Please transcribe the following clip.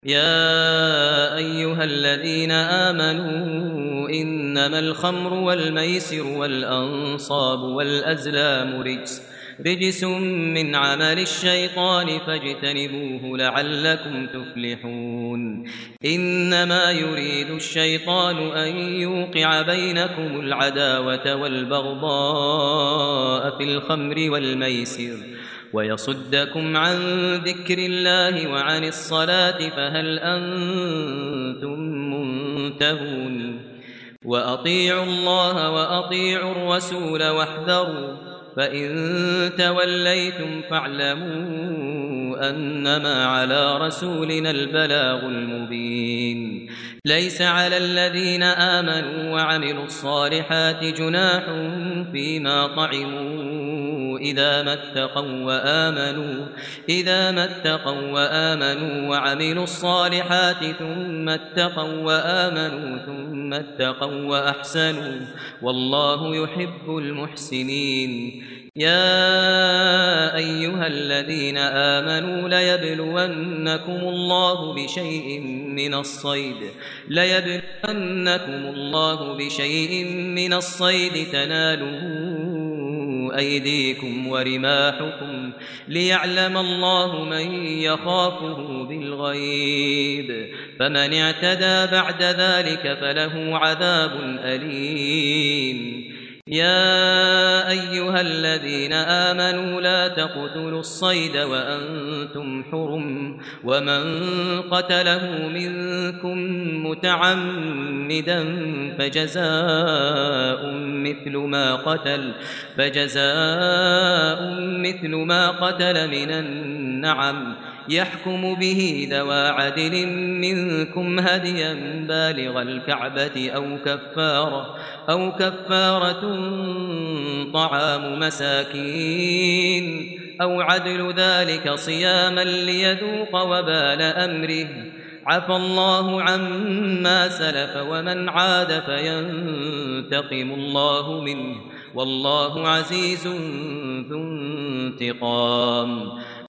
يا أيها الذين آمنوا إنما الخمر والميسر والأنصاب والأزلام رجس من عمل الشيطان فاجتنبوه لعلكم تفلحون. إنما يريد الشيطان أن يوقع بينكم العداوة والبغضاء في الخمر والميسر ويصدكم عن ذكر الله وعن الصلاة فهل أنتم منتهون. وأطيعوا الله وأطيعوا الرسول واحذروا فإن توليتم فاعلموا أنما على رسولنا البلاغ المبين. ليس على الذين آمنوا وعملوا الصالحات جناح فيما طعموا إذا ما اتقوا وآمنوا وعملوا الصالحات ثم اتقوا وأحسنوا والله يحب المحسنين. يا أيها الذين آمنوا ليبلونكم الله بشيء من الصيد تناله أيديكم ورماحكم ليعلم الله من يخافه بالغيب فمن اعتدى بعد ذلك فله عذاب أليم. يا أيها الذين آمنوا لا تقتلوا الصيد وأنتم حرم ومن قتله منكم متعمدا فجزاء مثل ما قتل من النعم يحكم به ذوى عدل منكم هديا بالغ الكعبة أو كفارة طعام مساكين أو عدل ذلك صياما ليذوق وبال أمره عفى الله عما سلف ومن عاد فينتقم الله منه والله عزيز ذو انتقام.